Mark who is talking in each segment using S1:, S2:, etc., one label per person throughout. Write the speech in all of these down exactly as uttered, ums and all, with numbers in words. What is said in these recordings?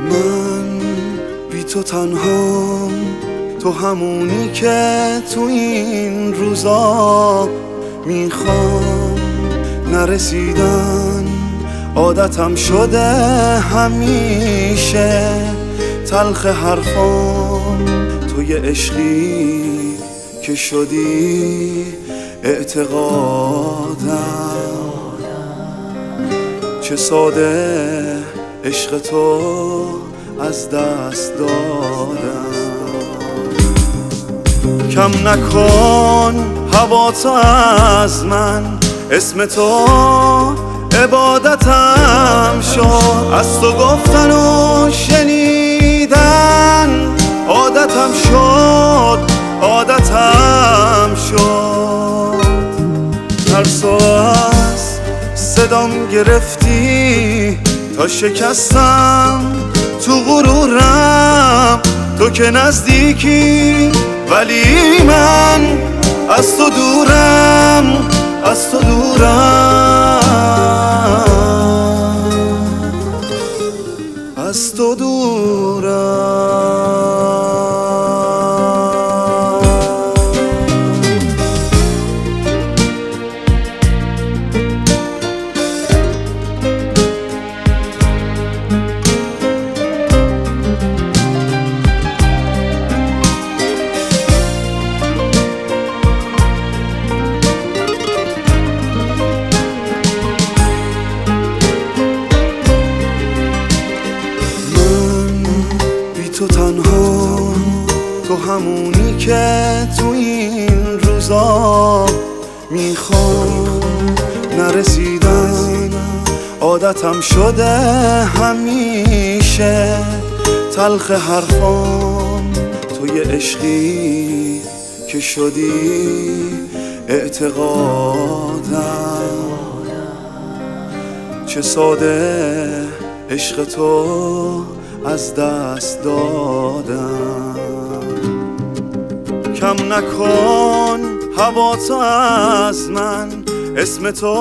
S1: من بی تو تنهام، تو همونی که تو این روزا میخوام. نرسیدن عادتم شده همیشه، تلخ حرفام توی عشقی که شدی اعتقادم. چه ساده عشق تو از دست دادم. کم نکن هوا تو از من، اسم تو عبادتم شد. از تو گفتن و شنیدن عادتم شد، عادتم شد. ترسو از صدام گرفتی تا شکستم تو غرورم. تو که نزدیکی ولی من از تو دورم، از تو دورم، از تو دورم. تو تنها، تو همونی که تو این روزا میخوام. نرسیدن عادتم شده همیشه، تلخ حرفام توی عشقی که شدی اعتقادم. چه ساده عشق تو از دست دادم. کم نکن هوا تو از من، اسم تو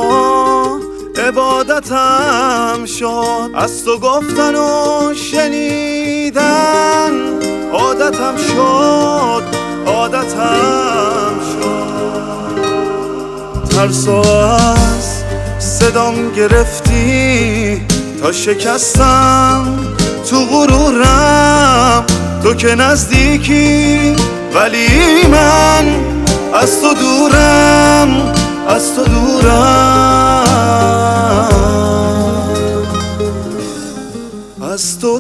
S1: عبادتم شد. از تو گفتن و شنیدن عادتم شد، عادتم شد. ترسو از صدام گرفتی تا شکستم تو غرورم. تو که نزدیکی ولی من از تو دورم، از تو دورم، از تو